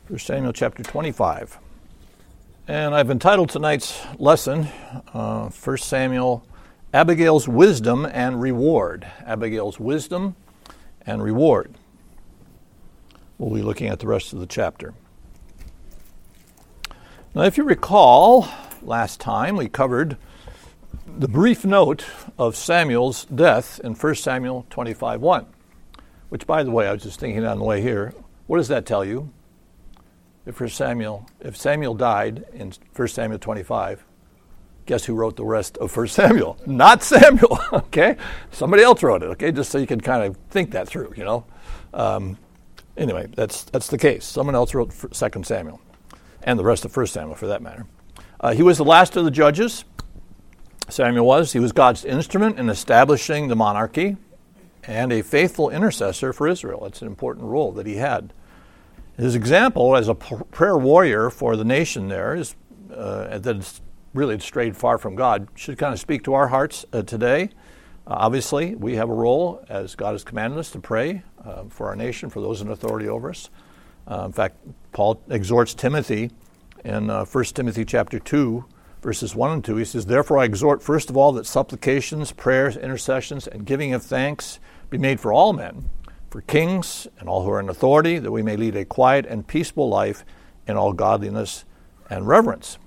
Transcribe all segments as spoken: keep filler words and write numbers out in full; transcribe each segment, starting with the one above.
First Samuel chapter twenty-five. And I've entitled tonight's lesson, uh, First Samuel, Abigail's Wisdom and Reward. Abigail's Wisdom and Reward. We'll be looking at the rest of the chapter. Now, if you recall, last time we covered the brief note of Samuel's death in First Samuel twenty-five one, which, by the way, I was just thinking on the way here, what does that tell you? If First Samuel, if Samuel died in First Samuel twenty-five, guess who wrote the rest of First Samuel? Not Samuel, okay? Somebody else wrote it, okay? Just so you can kind of think that through, you know? Um, anyway, that's that's the case. Someone else wrote Second Samuel, and the rest of First Samuel, for that matter. Uh, he was the last of the judges. Samuel was. He was God's instrument in establishing the monarchy and a faithful intercessor for Israel. That's an important role that he had. His example as a prayer warrior for the nation there is uh, that it's really strayed far from God should kind of speak to our hearts uh, today. Uh, obviously, we have a role, as God has commanded us, to pray uh, for our nation, for those in authority over us. Uh, in fact, Paul exhorts Timothy in uh, First Timothy chapter two, verses one and two. He says, "Therefore I exhort first of all that supplications, prayers, intercessions, and giving of thanks be made for all men, for kings and all who are in authority, that we may lead a quiet and peaceable life in all godliness and reverence."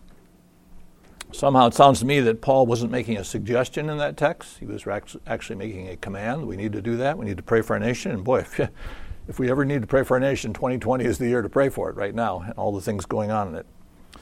Somehow it sounds to me that Paul wasn't making a suggestion in that text. He was actually making a command. We need to do that. We need to pray for our nation. And boy, if, if we ever need to pray for our nation, twenty twenty is the year to pray for it right now, and all the things going on in it.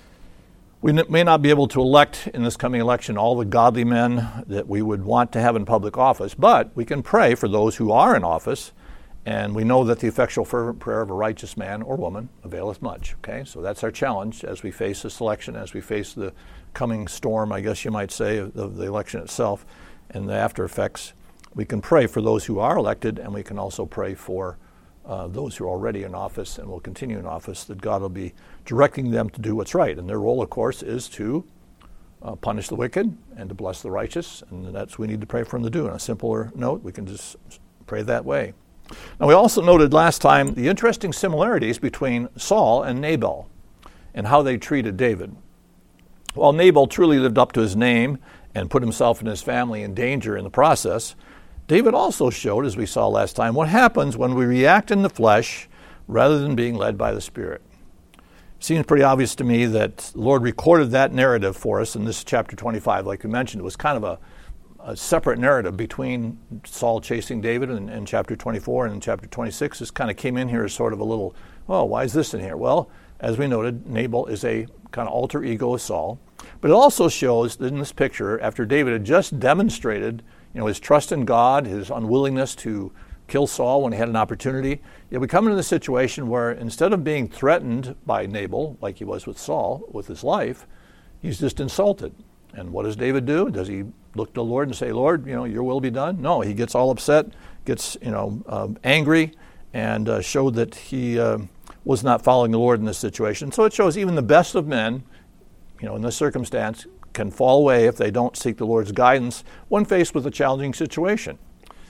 We may not be able to elect in this coming election all the godly men that we would want to have in public office, but we can pray for those who are in office. And we know that the effectual fervent prayer of a righteous man or woman availeth much. Okay, so that's our challenge as we face this election, as we face the coming storm, I guess you might say, of the election itself and the after effects. We can pray for those who are elected, and we can also pray for uh, those who are already in office and will continue in office, that God will be directing them to do what's right. And their role, of course, is to uh, punish the wicked and to bless the righteous, and that's what we need to pray for them to do. On a simpler note, we can just pray that way. Now, we also noted last time the interesting similarities between Saul and Nabal and how they treated David. While Nabal truly lived up to his name and put himself and his family in danger in the process, David also showed, as we saw last time, what happens when we react in the flesh rather than being led by the Spirit. It seems pretty obvious to me that the Lord recorded that narrative for us in this chapter twenty-five. Like we mentioned, it was kind of a a separate narrative between Saul chasing David in, in chapter twenty-four and in chapter twenty-six. This kind of came in here as sort of a little, oh, why is this in here? Well, as we noted, Nabal is a kind of alter ego of Saul. But it also shows that in this picture, after David had just demonstrated, you know, his trust in God, his unwillingness to kill Saul when he had an opportunity, yet we come into the situation where instead of being threatened by Nabal, like he was with Saul, with his life, he's just insulted. And what does David do? Does he look to the Lord and say, "Lord, you know, your will be done"? No, he gets all upset, gets, you know, uh, angry, and uh, showed that he uh, was not following the Lord in this situation. So it shows even the best of men, you know, in this circumstance, can fall away if they don't seek the Lord's guidance when faced with a challenging situation.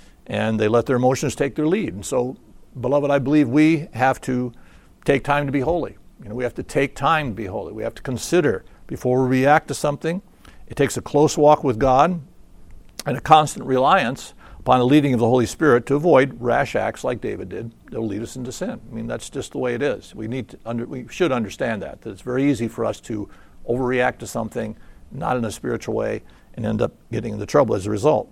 And they let their emotions take their lead. And so, beloved, I believe we have to take time to be holy. You know, we have to take time to be holy. We have to consider before we react to something. It takes a close walk with God and a constant reliance upon the leading of the Holy Spirit to avoid rash acts like David did that will lead us into sin. I mean, that's just the way it is. We need to under, we should understand that, that it's very easy for us to overreact to something, not in a spiritual way, and end up getting into trouble as a result.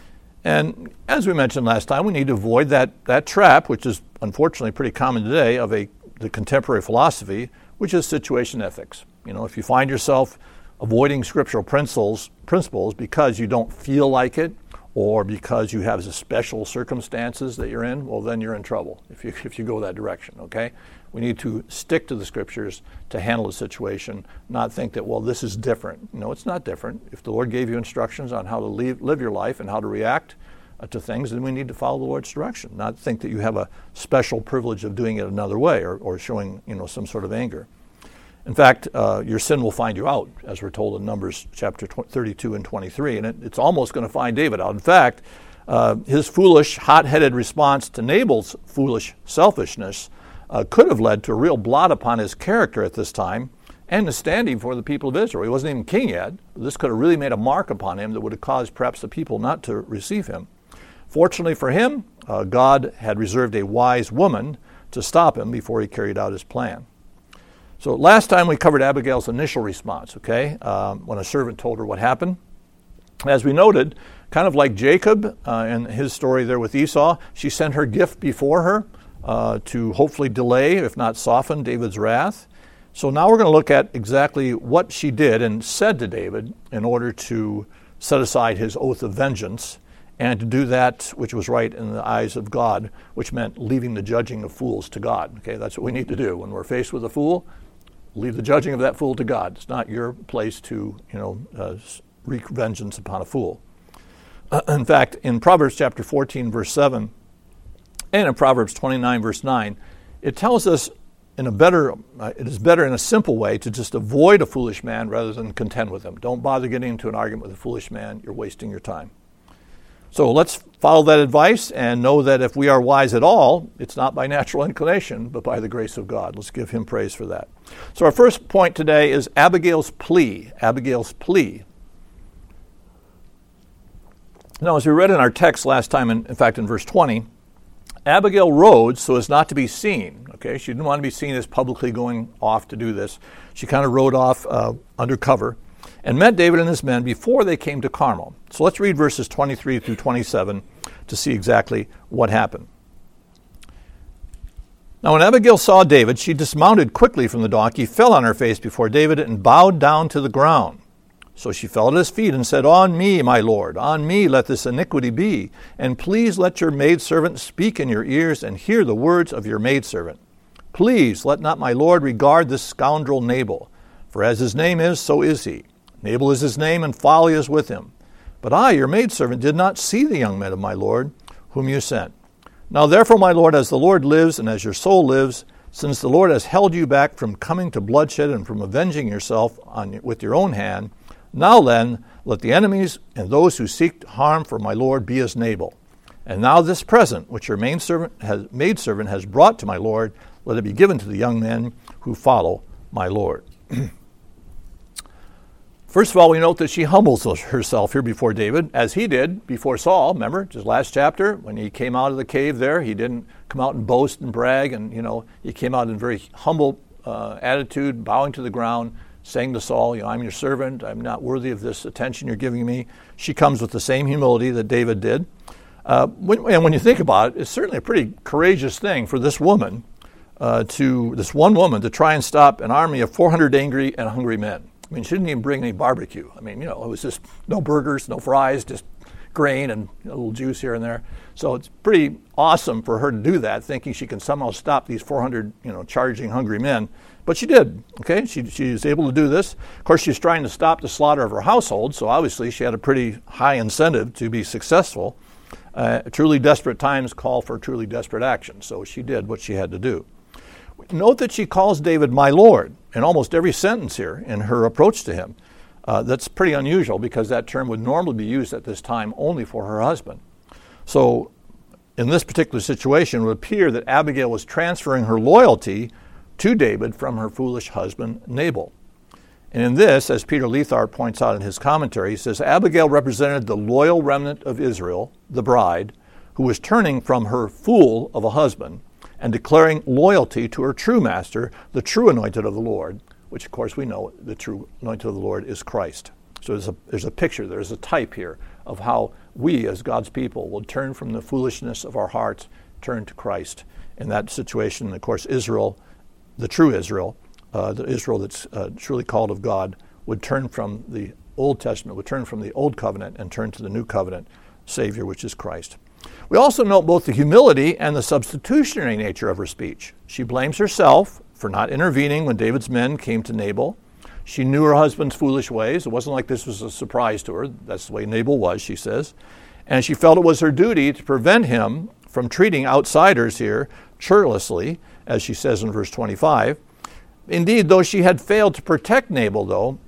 And as we mentioned last time, we need to avoid that, that trap, which is unfortunately pretty common today, of a the contemporary philosophy, which is situation ethics. You know, if you find yourself avoiding scriptural principles principles because you don't feel like it, or because you have special circumstances that you're in, well, then you're in trouble if you if you go that direction, okay? We need to stick to the scriptures to handle the situation, not think that, well, this is different. No, it's not different. If the Lord gave you instructions on how to live, live your life and how to react uh, to things, then we need to follow the Lord's direction, not think that you have a special privilege of doing it another way or, or showing, you know, some sort of anger. In fact, uh, your sin will find you out, as we're told in Numbers chapter thirty-two and twenty-three, and it, it's almost going to find David out. In fact, uh, his foolish, hot-headed response to Nabal's foolish selfishness uh, could have led to a real blot upon his character at this time and the standing for the people of Israel. He wasn't even king yet. This could have really made a mark upon him that would have caused perhaps the people not to receive him. Fortunately for him, uh, God had reserved a wise woman to stop him before he carried out his plan. So last time we covered Abigail's initial response, okay, um, when a servant told her what happened. As we noted, kind of like Jacob uh, in his story there with Esau, she sent her gift before her uh, to hopefully delay, if not soften, David's wrath. So now we're going to look at exactly what she did and said to David in order to set aside his oath of vengeance and to do that which was right in the eyes of God, which meant leaving the judging of fools to God. Okay, that's what we need to do. When we're faced with a fool, leave the judging of that fool to God. It's not your place to, you know, uh, wreak vengeance upon a fool. Uh, in fact, in Proverbs chapter fourteen, verse seven, and in Proverbs twenty-nine, verse nine, it tells us in a better, uh, it is better in a simple way to just avoid a foolish man rather than contend with him. Don't bother getting into an argument with a foolish man. You're wasting your time. So let's follow that advice and know that if we are wise at all, it's not by natural inclination, but by the grace of God. Let's give him praise for that. So our first point today is Abigail's plea. Abigail's plea. Now, as we read in our text last time, in, in fact in verse twenty, Abigail rode so as not to be seen. Okay, she didn't want to be seen as publicly going off to do this. She kind of rode off uh, undercover and met David and his men before they came to Carmel. So let's read verses twenty-three through twenty-seven to see exactly what happened. Now when Abigail saw David, she dismounted quickly from the donkey, fell on her face before David, and bowed down to the ground. So she fell at his feet and said, "On me, my lord, on me let this iniquity be, and please let your maidservant speak in your ears and hear the words of your maidservant. Please let not my lord regard this scoundrel Nabal, for as his name is, so is he. Nabal is his name, and folly is with him. But I, your maidservant, did not see the young men of my lord, whom you sent. Now therefore, my lord, as the Lord lives, and as your soul lives, since the Lord has held you back from coming to bloodshed and from avenging yourself on, with your own hand, now then, let the enemies and those who seek harm for my lord be as Nabal. And now this present, which your maidservant has, maidservant has brought to my lord, let it be given to the young men who follow my lord." First of all, we note that she humbles herself here before David, as he did before Saul. Remember, just last chapter, when he came out of the cave there, he didn't come out and boast and brag, and, you know, he came out in a very humble uh, attitude, bowing to the ground, saying to Saul, you know, "I'm your servant, I'm not worthy of this attention you're giving me." She comes with the same humility that David did. Uh, when, and when you think about it, it's certainly a pretty courageous thing for this woman, uh, to this one woman, to try and stop an army of four hundred angry and hungry men. I mean, she didn't even bring any barbecue. I mean, you know, it was just no burgers, no fries, just grain and a little juice here and there. So it's pretty awesome for her to do that, thinking she can somehow stop these four hundred, you know, charging hungry men. But she did, okay? She, she was able to do this. Of course, she's trying to stop the slaughter of her household, so obviously she had a pretty high incentive to be successful. Uh, truly desperate times call for truly desperate action, so she did what she had to do. Note that she calls David "my lord" in almost every sentence here in her approach to him. Uh, that's pretty unusual because that term would normally be used at this time only for her husband. So in this particular situation, it would appear that Abigail was transferring her loyalty to David from her foolish husband Nabal. And in this, as Peter Leithart points out in his commentary, he says, Abigail represented the loyal remnant of Israel, the bride, who was turning from her fool of a husband and declaring loyalty to her true master, the true anointed of the Lord, which of course we know the true anointed of the Lord is Christ. So there's a, there's a picture, there's a type here of how we as God's people will turn from the foolishness of our hearts, turn to Christ. In that situation, of course, Israel, the true Israel, uh, the Israel that's uh, truly called of God, would turn from the Old Testament, would turn from the Old Covenant and turn to the New Covenant Savior, which is Christ. We also note both the humility and the substitutionary nature of her speech. She blames herself for not intervening when David's men came to Nabal. She knew her husband's foolish ways. It wasn't like this was a surprise to her. That's the way Nabal was, she says. And she felt it was her duty to prevent him from treating outsiders here churlishly, as she says in verse twenty-five. Indeed, though she had failed to protect Nabal, though,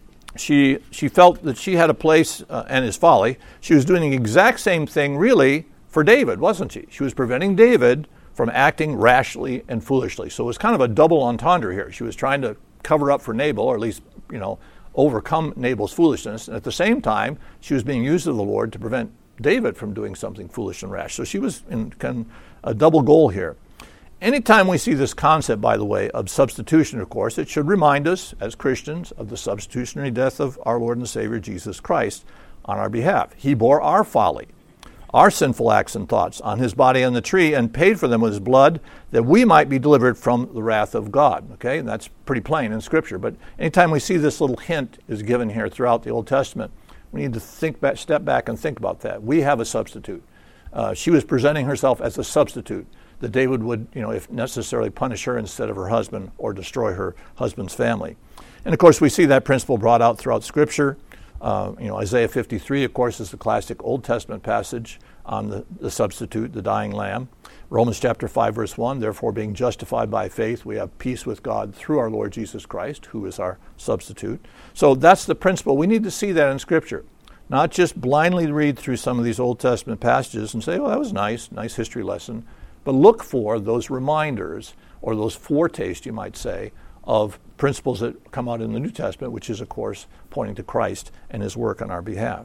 she she felt that she had a place uh, and his folly. She was doing the exact same thing, really, for David, wasn't she? She was preventing David from acting rashly and foolishly. So it was kind of a double entendre here. She was trying to cover up for Nabal, or at least, you know, overcome Nabal's foolishness. And at the same time, she was being used of the Lord to prevent David from doing something foolish and rash. So she was in kind of a double goal here. Anytime we see this concept, by the way, of substitution, of course, it should remind us as Christians of the substitutionary death of our Lord and Savior Jesus Christ on our behalf. He bore our folly, our sinful acts and thoughts on his body on the tree, and paid for them with his blood, that we might be delivered from the wrath of God. Okay, and that's pretty plain in Scripture. But anytime we see this little hint is given here throughout the Old Testament, we need to think back, step back and think about that. We have a substitute. Uh, she was presenting herself as a substitute, that David would, you know, if necessarily, punish her instead of her husband or destroy her husband's family. And of course, we see that principle brought out throughout Scripture. Uh, you know, Isaiah fifty-three, of course, is the classic Old Testament passage on the, the substitute, the dying lamb. Romans chapter five, verse one, therefore being justified by faith, we have peace with God through our Lord Jesus Christ, who is our substitute. So that's the principle. We need to see that in Scripture. Not just blindly read through some of these Old Testament passages and say, oh, that was nice, nice history lesson. But look for those reminders, or those foretastes, you might say, of principles that come out in the New Testament, which is, of course, pointing to Christ and his work on our behalf.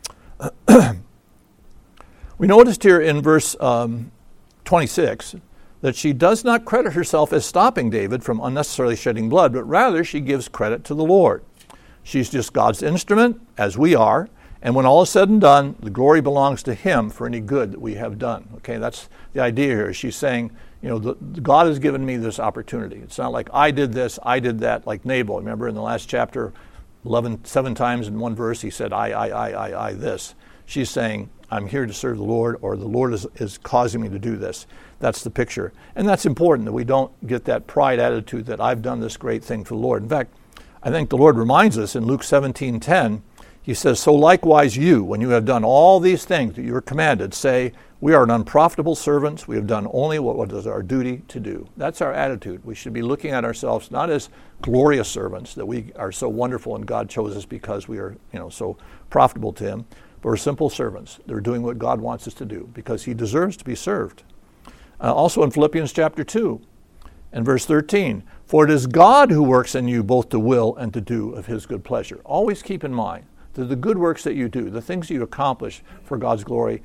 We noticed here in verse um, twenty-six that she does not credit herself as stopping David from unnecessarily shedding blood, but rather she gives credit to the Lord. She's just God's instrument, as we are, and when all is said and done, the glory belongs to him for any good that we have done. Okay, that's the idea here. She's saying, you know, the, God has given me this opportunity. It's not like I did this, I did that, like Nabal. Remember in the last chapter, eleven, seven times in one verse, he said, I, I, I, I, I, this. She's saying, I'm here to serve the Lord, or the Lord is, is causing me to do this. That's the picture. And that's important, that we don't get that pride attitude that I've done this great thing for the Lord. In fact, I think the Lord reminds us in Luke seventeen ten, he says, so likewise you, when you have done all these things that you are commanded, say, we are an unprofitable servants. We have done only what, what is our duty to do. That's our attitude. We should be looking at ourselves not as glorious servants, that we are so wonderful and God chose us because we are, you know, so profitable to him, but we're simple servants. They're doing what God wants us to do because he deserves to be served. Uh, also in Philippians chapter two and verse thirteen, for it is God who works in you both to will and to do of his good pleasure. Always keep in mind that the good works that you do, the things you accomplish for God's glory,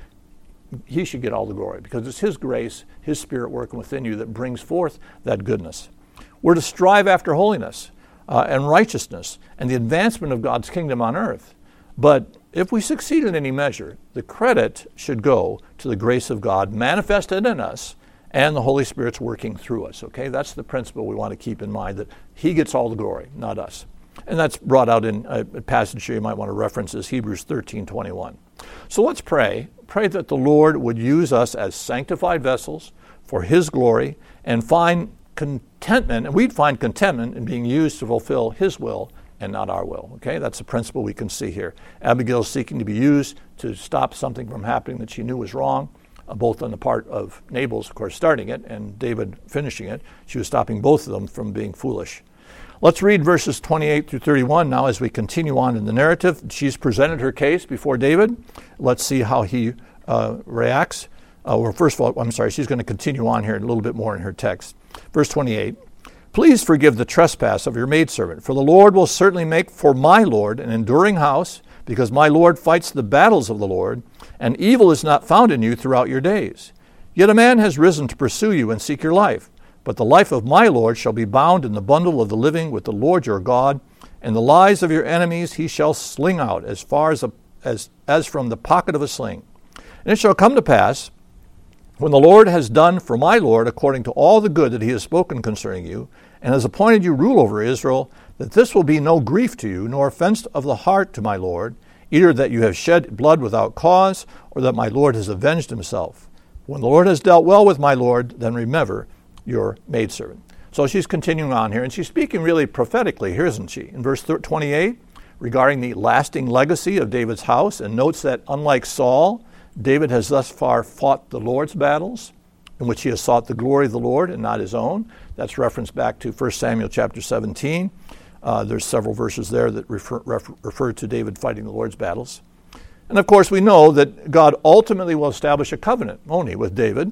he should get all the glory because it's his grace, his Spirit working within you that brings forth that goodness. We're to strive after holiness uh, and righteousness and the advancement of God's kingdom on earth. But if we succeed in any measure, the credit should go to the grace of God manifested in us and the Holy Spirit's working through us. Okay, that's the principle we want to keep in mind, that he gets all the glory, not us. And that's brought out in a passage here you might want to reference is Hebrews thirteen twenty-one. So let's pray. Pray that the Lord would use us as sanctified vessels for his glory and find contentment, and we'd find contentment in being used to fulfill his will and not our will. Okay, that's a principle we can see here. Abigail's seeking to be used to stop something from happening that she knew was wrong, uh, both on the part of Nabal's, of course, starting it, and David finishing it. She was stopping both of them from being foolish. Let's read verses twenty-eight through thirty-one now as we continue on in the narrative. She's presented her case before David. Let's see how he uh, reacts. Uh, well, first of all, I'm sorry, she's going to continue on here a little bit more in her text. Verse twenty-eight, please forgive the trespass of your maidservant, for the Lord will certainly make for my Lord an enduring house, because my Lord fights the battles of the Lord, and evil is not found in you throughout your days. Yet a man has risen to pursue you and seek your life. But the life of my Lord shall be bound in the bundle of the living with the Lord your God, and the lives of your enemies he shall sling out as far as, a, as, as from the pocket of a sling. And it shall come to pass, when the Lord has done for my Lord according to all the good that he has spoken concerning you, and has appointed you rule over Israel, that this will be no grief to you, nor offense of the heart to my Lord, either that you have shed blood without cause, or that my Lord has avenged himself. When the Lord has dealt well with my Lord, then remember your maidservant. So she's continuing on here, and she's speaking really prophetically here, isn't she? In verse twenty-eight, regarding the lasting legacy of David's house, and notes that unlike Saul, David has thus far fought the Lord's battles, in which he has sought the glory of the Lord and not his own. That's referenced back to First Samuel chapter seventeen. Uh, there's several verses there that refer, refer, refer to David fighting the Lord's battles. And of course, we know that God ultimately will establish a covenant, only with David,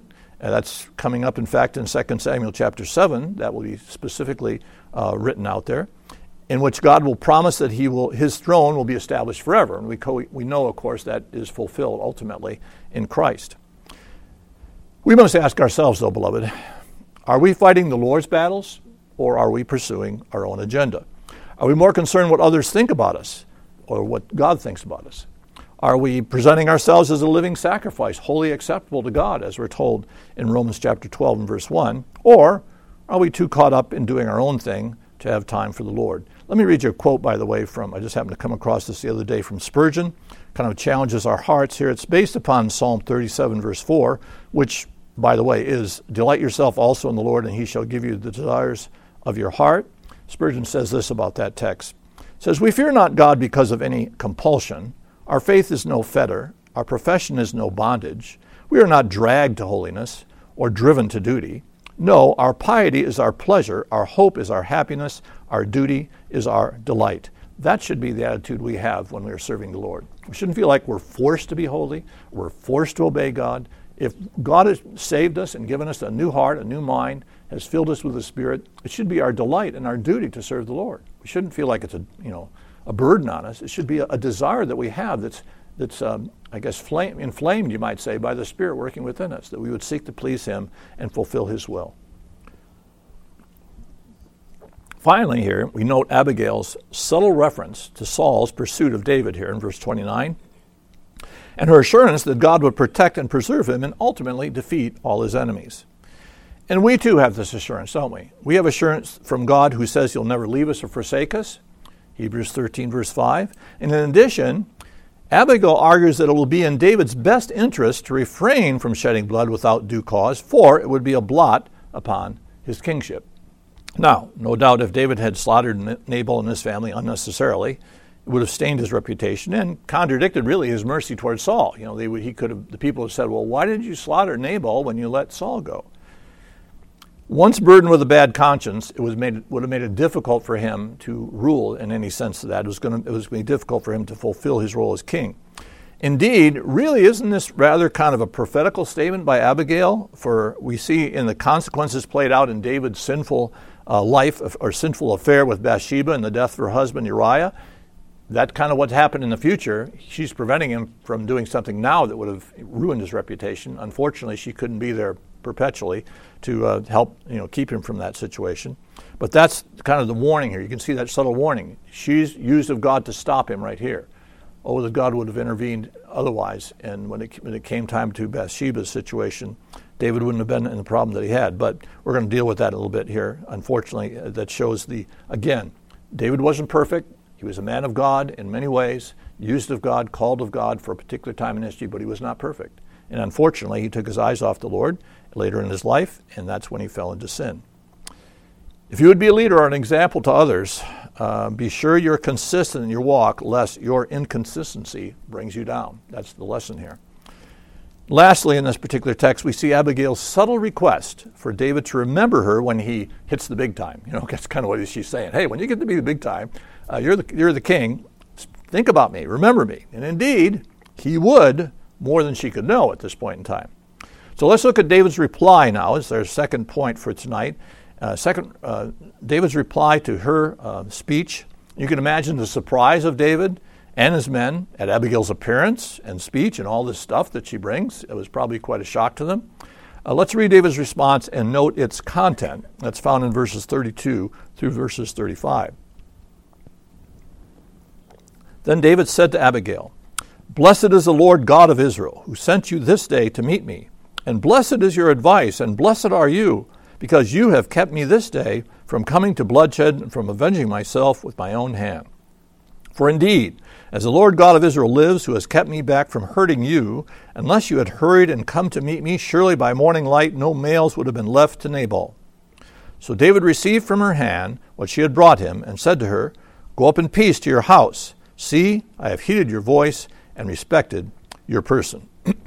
And that's coming up, in fact, in Second Samuel chapter seven. That will be specifically uh, written out there, in which God will promise that he will, his throne will be established forever. And we, co- we know, of course, that is fulfilled ultimately in Christ. We must ask ourselves, though, beloved, are we fighting the Lord's battles, or are we pursuing our own agenda? Are we more concerned what others think about us, or what God thinks about us? Are we presenting ourselves as a living sacrifice, wholly acceptable to God, as we're told in Romans chapter twelve and verse one? Or are we too caught up in doing our own thing to have time for the Lord? Let me read you a quote, by the way, from, I just happened to come across this the other day, from Spurgeon. Kind of challenges our hearts here. It's based upon Psalm thirty-seven, verse four, which, by the way, is, "Delight yourself also in the Lord, and he shall give you the desires of your heart." Spurgeon says this about that text. It says, "We fear not God because of any compulsion. Our faith is no fetter. Our profession is no bondage. We are not dragged to holiness or driven to duty. No, our piety is our pleasure. Our hope is our happiness. Our duty is our delight." That should be the attitude we have when we are serving the Lord. We shouldn't feel like we're forced to be holy. We're forced to obey God. If God has saved us and given us a new heart, a new mind, has filled us with the Spirit, it should be our delight and our duty to serve the Lord. We shouldn't feel like it's a, you know, a burden on us. It should be a, a desire that we have that's, that's um, I guess, flame, inflamed, you might say, by the Spirit working within us, that we would seek to please Him and fulfill His will. Finally here, we note Abigail's subtle reference to Saul's pursuit of David here in verse twenty-nine, and her assurance that God would protect and preserve him and ultimately defeat all his enemies. And we too have this assurance, don't we? We have assurance from God who says He'll never leave us or forsake us, Hebrews thirteen, verse five. And in addition, Abigail argues that it will be in David's best interest to refrain from shedding blood without due cause, for it would be a blot upon his kingship. Now, no doubt if David had slaughtered Nabal and his family unnecessarily, it would have stained his reputation and contradicted really his mercy towards Saul. You know, they would, he could have, the people have said, "Well, why did you slaughter Nabal when you let Saul go?" Once burdened with a bad conscience, it was made would have made it difficult for him to rule in any sense of that. It was going to it was going to be difficult for him to fulfill his role as king. Indeed, really, isn't this rather kind of a prophetical statement by Abigail? For we see in the consequences played out in David's sinful uh, life or sinful affair with Bathsheba and the death of her husband Uriah. That kind of what happened in the future. She's preventing him from doing something now that would have ruined his reputation. Unfortunately, she couldn't be there perpetually to uh, help you know keep him from that situation. But that's kind of the warning here. You can see that subtle warning. She's used of God to stop him right here. Oh, that God would have intervened otherwise. And when it, when it came time to Bathsheba's situation, David wouldn't have been in the problem that he had. But we're going to deal with that a little bit here. Unfortunately, that shows the, again, David wasn't perfect. He was a man of God in many ways, used of God, called of God for a particular time in history, but he was not perfect. And unfortunately, he took his eyes off the Lord later in his life, and that's when he fell into sin. If you would be a leader or an example to others, uh, be sure you're consistent in your walk, lest your inconsistency brings you down. That's the lesson here. Lastly, in this particular text, we see Abigail's subtle request for David to remember her when he hits the big time. You know, that's kind of what she's saying. Hey, when you get to be the big time, uh, you're the you're the king. Think about me. Remember me. And indeed, he would, more than she could know at this point in time. So let's look at David's reply now. It's our second point for tonight. Uh, second, uh, David's reply to her uh, speech. You can imagine the surprise of David and his men at Abigail's appearance and speech and all this stuff that she brings. It was probably quite a shock to them. Uh, let's read David's response and note its content. That's found in verses thirty-two through verses thirty-five. Then David said to Abigail, "Blessed is the Lord God of Israel, who sent you this day to meet me. And blessed is your advice, and blessed are you, because you have kept me this day from coming to bloodshed and from avenging myself with my own hand. For indeed, as the Lord God of Israel lives, who has kept me back from hurting you, unless you had hurried and come to meet me, surely by morning light no males would have been left to Nabal." So David received from her hand what she had brought him, and said to her, "Go up in peace to your house. See, I have heeded your voice and respected your person."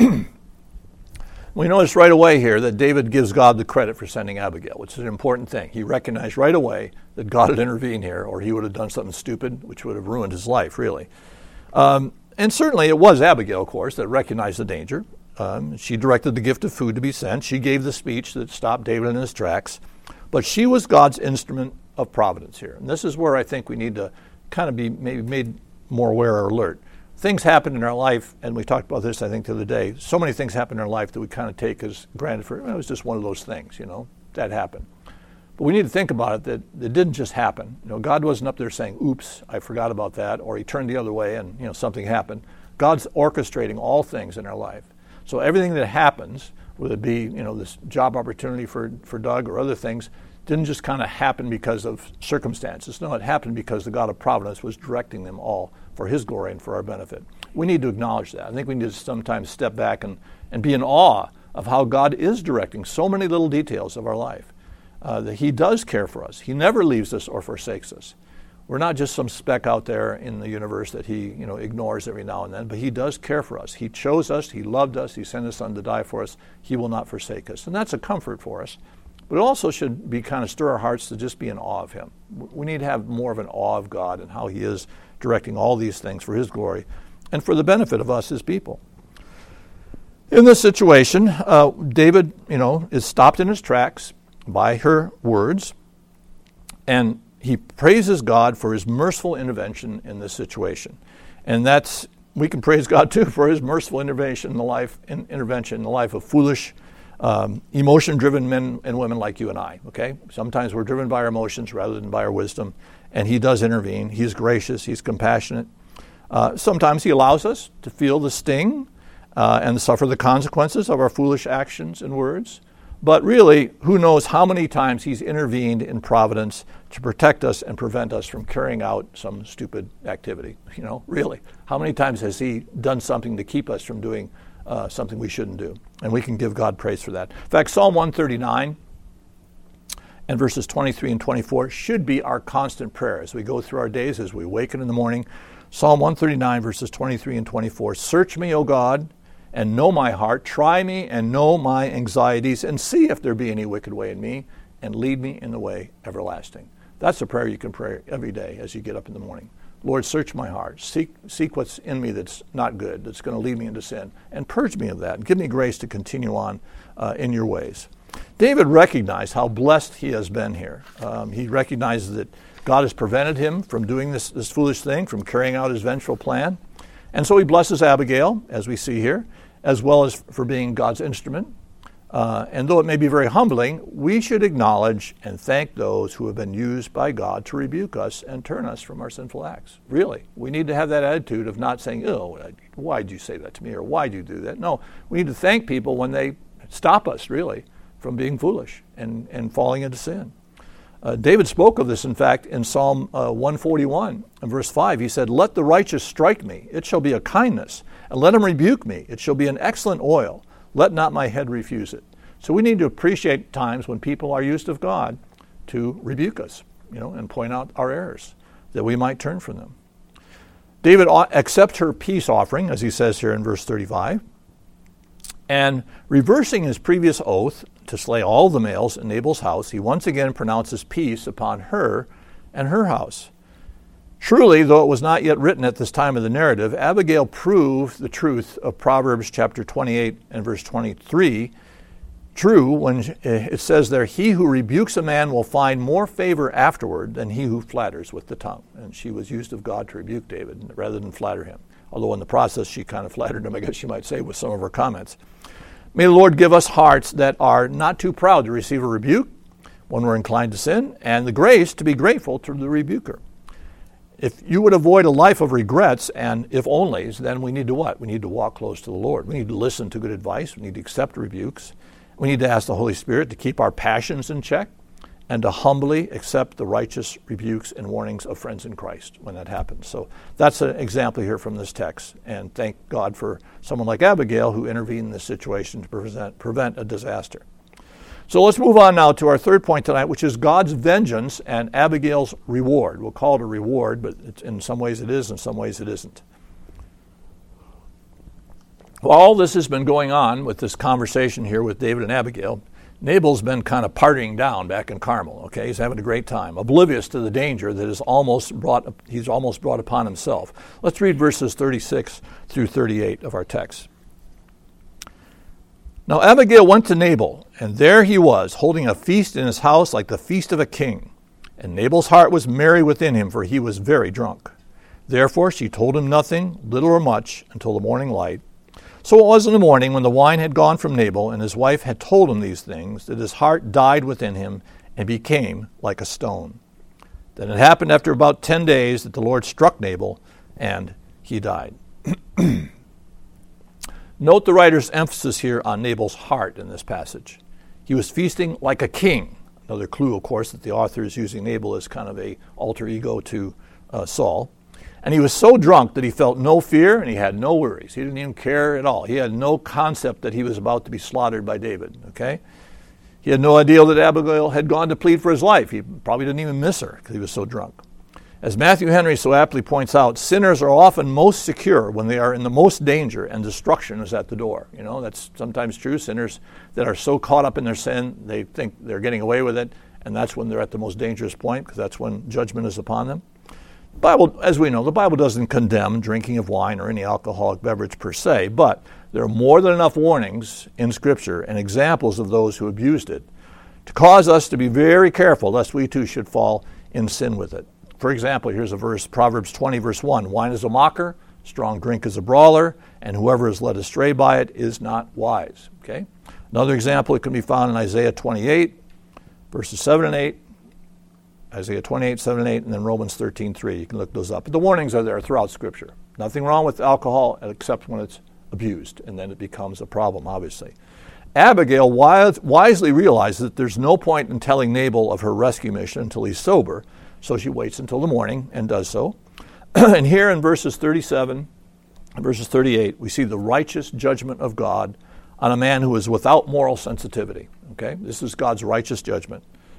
We notice right away here that David gives God the credit for sending Abigail, which is an important thing. He recognized right away that God had intervened here, or he would have done something stupid, which would have ruined his life, really. Um, and certainly it was Abigail, of course, that recognized the danger. Um, she directed the gift of food to be sent. She gave the speech that stopped David in his tracks. But she was God's instrument of providence here. And this is where I think we need to kind of be maybe made more aware or alert. Things happen in our life, and we talked about this, I think, the other day. So many things happen in our life that we kind of take as granted for, well, it was just one of those things, you know, that happened. But we need to think about it, that it didn't just happen. You know, God wasn't up there saying, oops, I forgot about that, or he turned the other way and, you know, something happened. God's orchestrating all things in our life. So everything that happens, whether it be, you know, this job opportunity for, for Doug or other things, didn't just kind of happen because of circumstances. No, it happened because the God of providence was directing them all for his glory and for our benefit. We need to acknowledge that. I think we need to sometimes step back and, and be in awe of how God is directing so many little details of our life. Uh, that he does care for us. He never leaves us or forsakes us. We're not just some speck out there in the universe that he, you know, ignores every now and then, but he does care for us. He chose us, he loved us, he sent his son to die for us. He will not forsake us. And that's a comfort for us. But it also should be kind of stir our hearts to just be in awe of him. We need to have more of an awe of God and how he is directing all these things for his glory and for the benefit of us, his people. In this situation, uh, David, you know, is stopped in his tracks by her words, and he praises God for his merciful intervention in this situation. And that's, we can praise God too for his merciful intervention in the life, in, intervention in the life of foolish, um, emotion-driven men and women like you and I, okay? Sometimes we're driven by our emotions rather than by our wisdom, and he does intervene. He's gracious, he's compassionate. Uh, sometimes he allows us to feel the sting uh, and suffer the consequences of our foolish actions and words. But really, who knows how many times he's intervened in providence to protect us and prevent us from carrying out some stupid activity. You know, really. How many times has he done something to keep us from doing uh, something we shouldn't do? And we can give God praise for that. In fact, Psalm one thirty-nine and verses twenty-three and twenty-four should be our constant prayer as we go through our days, as we waken in the morning. Psalm one thirty-nine, verses twenty-three and twenty-four. Search me, O God, and know my heart. Try me and know my anxieties, and see if there be any wicked way in me, and lead me in the way everlasting. That's a prayer you can pray every day as you get up in the morning. Lord, search my heart. Seek, seek what's in me that's not good, that's going to lead me into sin, and purge me of that, and give me grace to continue on uh, in your ways. David recognized how blessed he has been here. Um, he recognizes that God has prevented him from doing this, this foolish thing, from carrying out his vengeful plan. And so he blesses Abigail, as we see here, as well as for being God's instrument. Uh, and though it may be very humbling, we should acknowledge and thank those who have been used by God to rebuke us and turn us from our sinful acts. Really, we need to have that attitude of not saying, oh, why'd you say that to me, or why'd you do that? No, we need to thank people when they stop us, really, from being foolish and, and falling into sin. Uh, David spoke of this, in fact, in Psalm uh, one forty-one, and verse five. He said, let the righteous strike me, it shall be a kindness, and let him rebuke me, it shall be an excellent oil. Let not my head refuse it. So we need to appreciate times when people are used of God to rebuke us, you know, and point out our errors, that we might turn from them. David accepts her peace offering, as he says here in verse thirty-five, and reversing his previous oath to slay all the males in Nabal's house, he once again pronounces peace upon her and her house. Truly, though it was not yet written at this time of the narrative, Abigail proved the truth of Proverbs chapter twenty-eight and verse twenty-three. True, when it says there, he who rebukes a man will find more favor afterward than he who flatters with the tongue. And she was used of God to rebuke David rather than flatter him. Although in the process she kind of flattered him, I guess you might say, with some of her comments. May the Lord give us hearts that are not too proud to receive a rebuke when we're inclined to sin, and the grace to be grateful to the rebuker. If you would avoid a life of regrets and if onlys, then we need to what? We need to walk close to the Lord. We need to listen to good advice. We need to accept rebukes. We need to ask the Holy Spirit to keep our passions in check and to humbly accept the righteous rebukes and warnings of friends in Christ when that happens. So that's an example here from this text. And thank God for someone like Abigail who intervened in this situation to prevent, prevent a disaster. So let's move on now to our third point tonight, which is God's vengeance and Abigail's reward. We'll call it a reward, but it's, in some ways it is, in some ways it isn't. Well, all this has been going on with this conversation here with David and Abigail. Nabal's been kind of partying down back in Carmel, okay? He's having a great time, oblivious to the danger that is almost brought, he's almost brought upon himself. Let's read verses thirty-six through thirty-eight of our text. Now Abigail went to Nabal, and there he was, holding a feast in his house like the feast of a king. And Nabal's heart was merry within him, for he was very drunk. Therefore she told him nothing, little or much, until the morning light. So it was in the morning, when the wine had gone from Nabal, and his wife had told him these things, that his heart died within him, and became like a stone. Then it happened after about ten days that the Lord struck Nabal, and he died. Note the writer's emphasis here on Nabal's heart in this passage. He was feasting like a king. Another clue, of course, that the author is using Nabal as kind of a alter ego to uh, Saul. And he was so drunk that he felt no fear and he had no worries. He didn't even care at all. He had no concept that he was about to be slaughtered by David, okay? He had no idea that Abigail had gone to plead for his life. He probably didn't even miss her because he was so drunk. As Matthew Henry so aptly points out, sinners are often most secure when they are in the most danger and destruction is at the door. You know, that's sometimes true. Sinners that are so caught up in their sin, they think they're getting away with it, and that's when they're at the most dangerous point because that's when judgment is upon them. The Bible, as we know, the Bible doesn't condemn drinking of wine or any alcoholic beverage per se, but there are more than enough warnings in Scripture and examples of those who abused it to cause us to be very careful lest we too should fall in sin with it. For example, here's a verse, Proverbs twenty, verse one. Wine is a mocker, strong drink is a brawler, and whoever is led astray by it is not wise. Okay. Another example, it can be found in Isaiah twenty-eight, verses seven and eight. Isaiah twenty-eight, seven and eight, and then Romans thirteen, three. You can look those up. But the warnings are there throughout Scripture. Nothing wrong with alcohol except when it's abused, and then it becomes a problem, obviously. Abigail wise, wisely realizes that there's no point in telling Nabal of her rescue mission until he's sober, so she waits until the morning and does so. And here in verses thirty-seven and verses thirty-eight, we see the righteous judgment of God on a man who is without moral sensitivity. Okay, this is God's righteous judgment.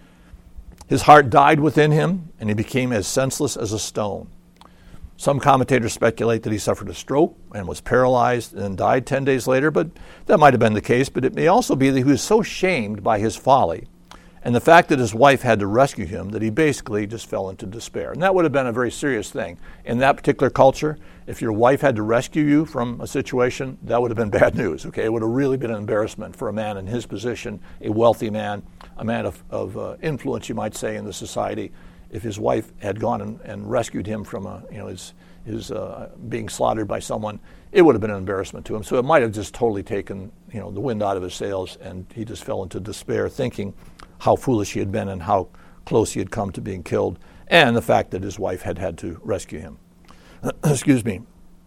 His heart died within him, and he became as senseless as a stone. Some commentators speculate that he suffered a stroke and was paralyzed and then died ten days later, but that might have been the case. But it may also be that he was so shamed by his folly and the fact that his wife had to rescue him that he basically just fell into despair. And that would have been a very serious thing. In that particular culture, if your wife had to rescue you from a situation, that would have been bad news. Okay, it would have really been an embarrassment for a man in his position, a wealthy man, a man of, of uh, influence, you might say, in the society. If his wife had gone and, and rescued him from a, you know, his, his uh, being slaughtered by someone, it would have been an embarrassment to him. So it might have just totally taken, you know, the wind out of his sails, and he just fell into despair, thinking how foolish he had been and how close he had come to being killed, and the fact that his wife had had to rescue him. Excuse me.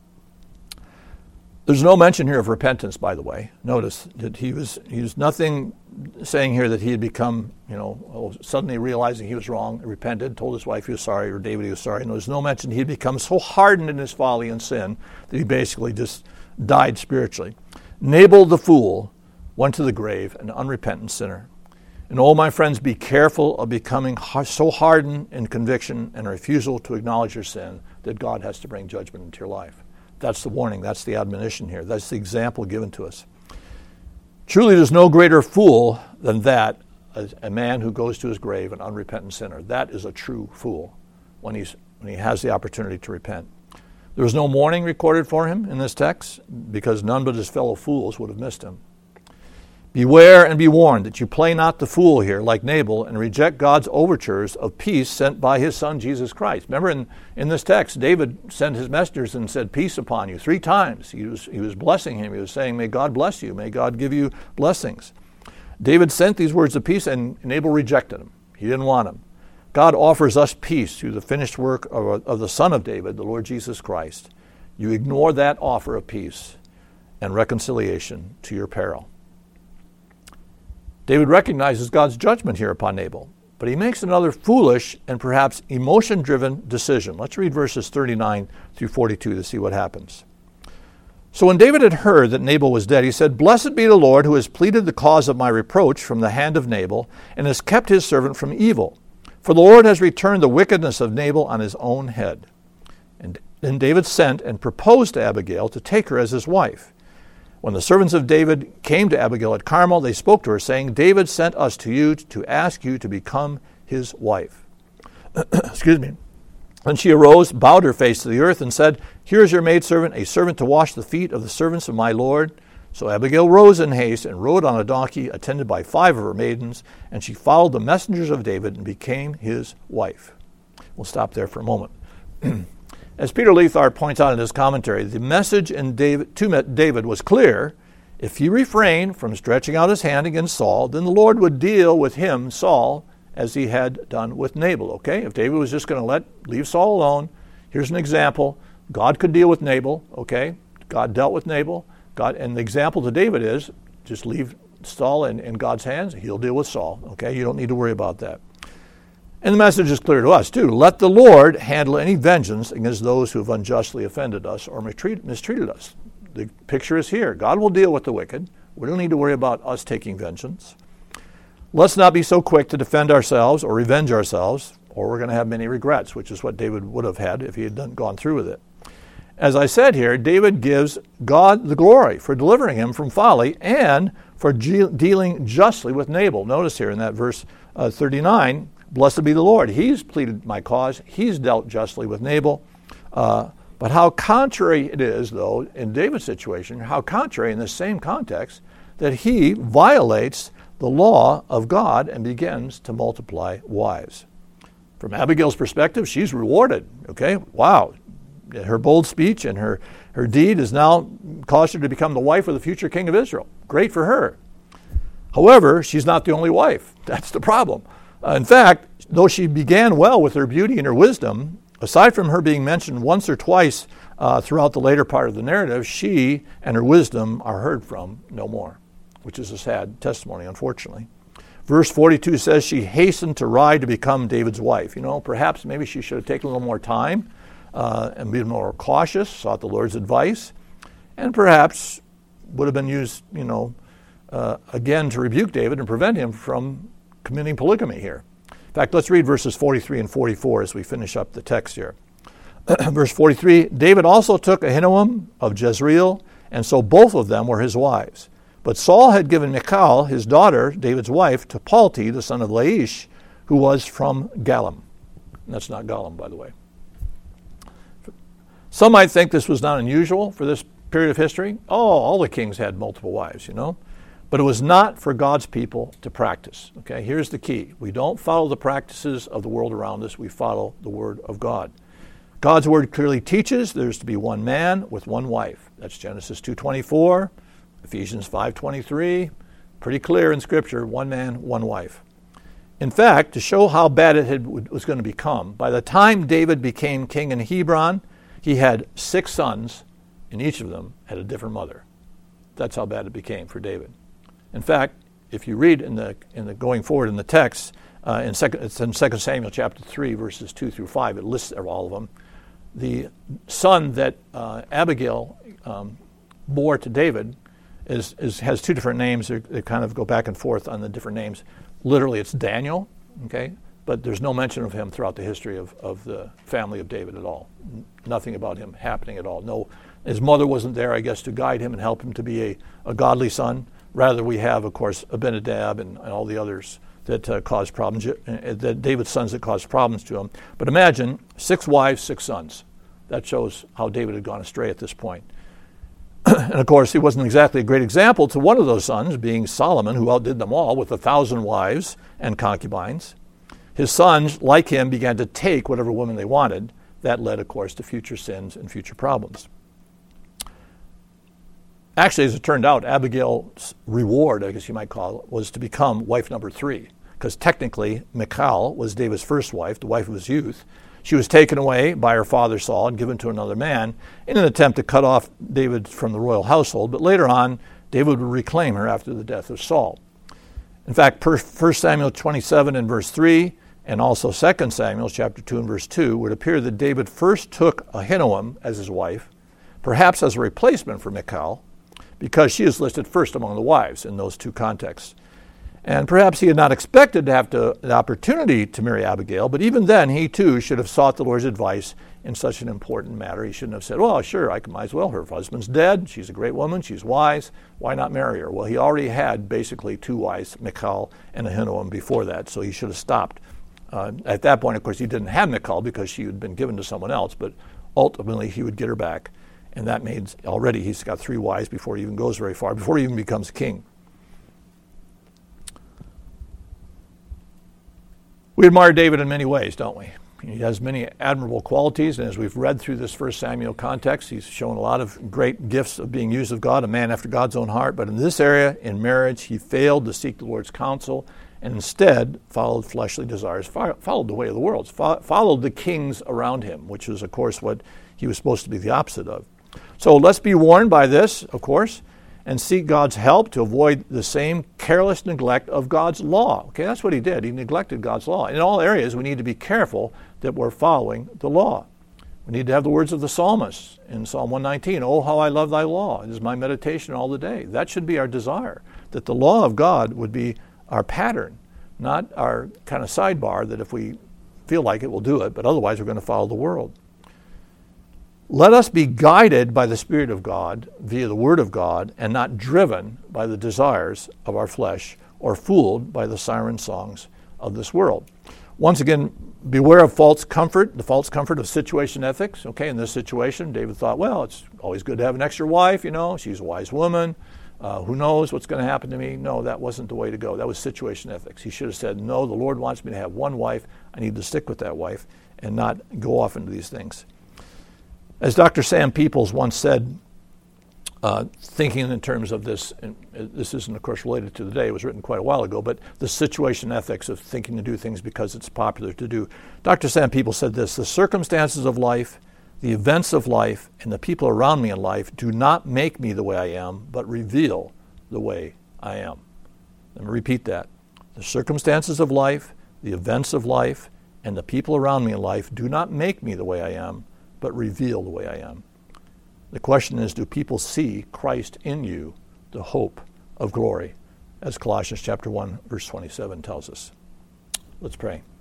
There's no mention here of repentance, by the way. Notice that he was he was nothing saying here that he had become, you know, suddenly realizing he was wrong, repented, told his wife he was sorry, or David he was sorry. No, there's no mention he had become so hardened in his folly and sin that he basically just died spiritually. Nabal the fool went to the grave, an unrepentant sinner. And oh, my friends, be careful of becoming so hardened in conviction and refusal to acknowledge your sin that God has to bring judgment into your life. That's the warning. That's the admonition here. That's the example given to us. Truly, there's no greater fool than that, a, a man who goes to his grave, an unrepentant sinner. That is a true fool when he's when he has the opportunity to repent. There was no mourning recorded for him in this text because none but his fellow fools would have missed him. Beware and be warned that you play not the fool here like Nabal and reject God's overtures of peace sent by his son Jesus Christ. Remember in, in this text, David sent his messengers and said, peace upon you, three times. He was, he was blessing him. He was saying, may God bless you. May God give you blessings. David sent these words of peace and Nabal rejected them. He didn't want them. God offers us peace through the finished work of, of the Son of David, the Lord Jesus Christ. You ignore that offer of peace and reconciliation to your peril. David recognizes God's judgment here upon Nabal, but he makes another foolish and perhaps emotion-driven decision. Let's read verses thirty-nine through forty-two to see what happens. So when David had heard that Nabal was dead, he said, blessed be the Lord who has pleaded the cause of my reproach from the hand of Nabal and has kept his servant from evil. For the Lord has returned the wickedness of Nabal on his own head. And then David sent and proposed to Abigail to take her as his wife. When the servants of David came to Abigail at Carmel, they spoke to her, saying, David sent us to you to ask you to become his wife. Excuse me. Then she arose, bowed her face to the earth, and said, here is your maidservant, a servant to wash the feet of the servants of my Lord. So Abigail rose in haste and rode on a donkey attended by five of her maidens, and she followed the messengers of David and became his wife. We'll stop there for a moment. As Peter Leithart points out in his commentary, the message in David, to David was clear. If he refrained from stretching out his hand against Saul, then the Lord would deal with him, Saul, as he had done with Nabal. Okay? If David was just going to let leave Saul alone, here's an example. God could deal with Nabal. Okay? God dealt with Nabal. God, and the example to David is just leave Saul in, in God's hands. He'll deal with Saul. Okay? You don't need to worry about that. And the message is clear to us, too. Let the Lord handle any vengeance against those who have unjustly offended us or mistreated us. The picture is here. God will deal with the wicked. We don't need to worry about us taking vengeance. Let's not be so quick to defend ourselves or revenge ourselves, or we're going to have many regrets, which is what David would have had if he had done, gone through with it. As I said here, David gives God the glory for delivering him from folly and for ge- dealing justly with Nabal. Notice here in that verse uh, thirty-nine, blessed be the Lord. He's pleaded my cause. He's dealt justly with Nabal. Uh, but how contrary it is, though, in David's situation, how contrary in the same context, that he violates the law of God and begins to multiply wives. From Abigail's perspective, she's rewarded. Okay, wow. Her bold speech and her, her deed has now caused her to become the wife of the future king of Israel. Great for her. However, she's not the only wife. That's the problem. Uh, in fact, though she began well with her beauty and her wisdom, aside from her being mentioned once or twice uh, throughout the later part of the narrative, she and her wisdom are heard from no more, which is a sad testimony, unfortunately. Verse forty-two says she hastened to ride to become David's wife. You know, perhaps maybe she should have taken a little more time uh, and been more cautious, sought the Lord's advice, and perhaps would have been used, you know, uh, again to rebuke David and prevent him from committing polygamy here. In fact, let's read verses forty-three and forty-four as we finish up the text here. Verse forty-three, David also took Ahinoam of Jezreel, and so both of them were his wives. But Saul had given Michal, his daughter, David's wife, to Palti, the son of Laish, who was from Gallim. And that's not Gollum, by the way. Some might think this was not unusual for this period of history. Oh, all the kings had multiple wives, you know. But it was not for God's people to practice. Okay, here's the key. We don't follow the practices of the world around us. We follow the word of God. God's word clearly teaches there's to be one man with one wife. That's Genesis two twenty-four, Ephesians five twenty-three. Pretty clear in Scripture, one man, one wife. In fact, to show how bad it had, was going to become, by the time David became king in Hebron, he had six sons, and each of them had a different mother. That's how bad it became for David. In fact, if you read in the in the going forward in the text, uh, in second, it's in Second Samuel chapter three, verses two through five, it lists all of them. The son that uh, Abigail um, bore to David is, is has two different names. They, they kind of go back and forth on the different names. Literally, it's Daniel, okay, but there's no mention of him throughout the history of, of the family of David at all. N- nothing about him happening at all. No, his mother wasn't there, I guess, to guide him and help him to be a, a godly son. Rather, we have, of course, Abinadab and, and all the others that uh, caused problems, uh, that David's sons that caused problems to him. But imagine, six wives, six sons. That shows how David had gone astray at this point. And of course, he wasn't exactly a great example to one of those sons, being Solomon, who outdid them all with a thousand wives and concubines. His sons, like him, began to take whatever women they wanted. That led, of course, to future sins and future problems. Actually, as it turned out, Abigail's reward, I guess you might call it, was to become wife number three, because technically Michal was David's first wife, the wife of his youth. She was taken away by her father Saul and given to another man in an attempt to cut off David from the royal household, but later on, David would reclaim her after the death of Saul. In fact, First Samuel twenty-seven and verse three, and also Second Samuel chapter two and verse two, would appear that David first took Ahinoam as his wife, perhaps as a replacement for Michal, because she is listed first among the wives in those two contexts. And perhaps he had not expected to have to, the opportunity to marry Abigail, but even then he too should have sought the Lord's advice in such an important matter. He shouldn't have said, well, sure, I might as well. Her husband's dead. She's a great woman. She's wise. Why not marry her? Well, he already had basically two wives, Michal and Ahinoam, before that, so he should have stopped. Uh, at that point, of course, he didn't have Michal because she had been given to someone else, but ultimately he would get her back And that means already he's got three wives before he even goes very far, before he even becomes king. We admire David in many ways, don't we? He has many admirable qualities, and as we've read through this First Samuel context, he's shown a lot of great gifts of being used of God, a man after God's own heart. But in this area, in marriage, he failed to seek the Lord's counsel and instead followed fleshly desires, followed the way of the world, followed the kings around him, which is, of course, what he was supposed to be the opposite of. So let's be warned by this, of course, and seek God's help to avoid the same careless neglect of God's law. Okay, that's what he did. He neglected God's law. In all areas, we need to be careful that we're following the law. We need to have the words of the psalmist in Psalm one nineteen, "Oh, how I love thy law. It is my meditation all the day." That should be our desire, that the law of God would be our pattern, not our kind of sidebar that if we feel like it, we'll do it, but otherwise we're going to follow the world. Let us be guided by the Spirit of God via the Word of God and not driven by the desires of our flesh or fooled by the siren songs of this world. Once again, beware of false comfort, the false comfort of situation ethics. Okay, in this situation, David thought, well, it's always good to have an extra wife, you know, she's a wise woman. Uh, who knows what's going to happen to me? No, that wasn't the way to go. That was situation ethics. He should have said, no, the Lord wants me to have one wife. I need to stick with that wife and not go off into these things. As Doctor Sam Peoples once said, uh, thinking in terms of this, and this isn't, of course, related to the day, it was written quite a while ago, but the situation ethics of thinking to do things because it's popular to do. Doctor Sam Peoples said this: the circumstances of life, the events of life, and the people around me in life do not make me the way I am, but reveal the way I am. Let me repeat that. The circumstances of life, the events of life, and the people around me in life do not make me the way I am, but reveal the way I am. The question is, do people see Christ in you, the hope of glory, as Colossians chapter one, verse twenty-seven tells us? Let's pray.